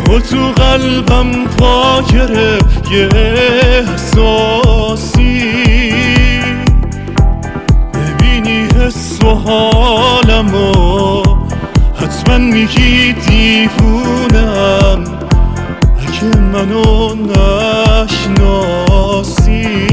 تو تو قلبم پا گرفت یه احساسی، ببینی حس و حالمو حتما میگی دیوونم اگه منو نشناسی.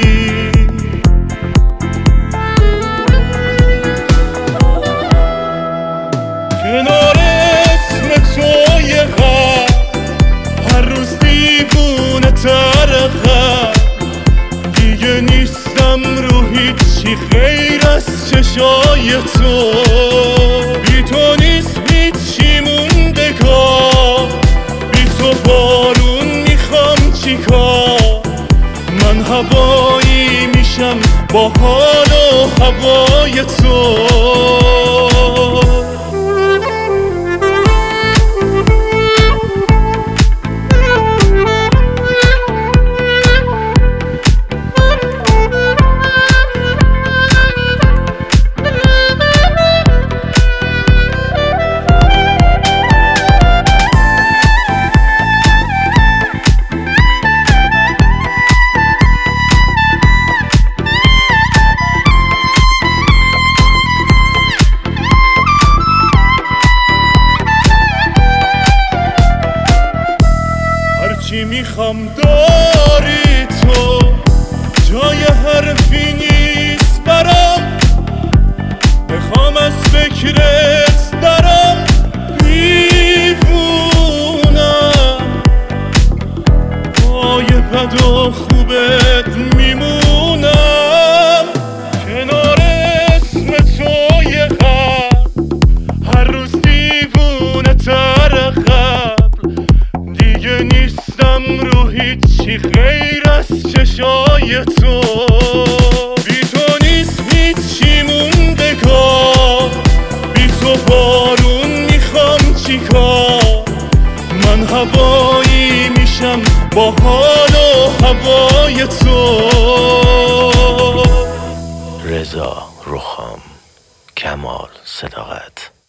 کنار اسم توی غم هر روز دیوونه تر غم، دیگه نیستم رو هیچی غیر از چشای تو. بی تو نیست هیچی موندگار، بی تو بارون میخوام چیکار. من هوایی میشم با حال و هوای تو. هرچی میخوام داری تو، جای حرفی نیست برام. بخوام از فکرت درم دیوونم، پای بد و خوبت میمونم. کنار اسم توی غم هر روز دیوونه تر قبل، دیگه نیستم رو هیچی غیر از چشای تو. بی تو نیست هیچی موندگار، بی تو بارون میخوام چیکار. من هوایی میشم با حال و هوای تو. رضا رخام، کمال صداقت.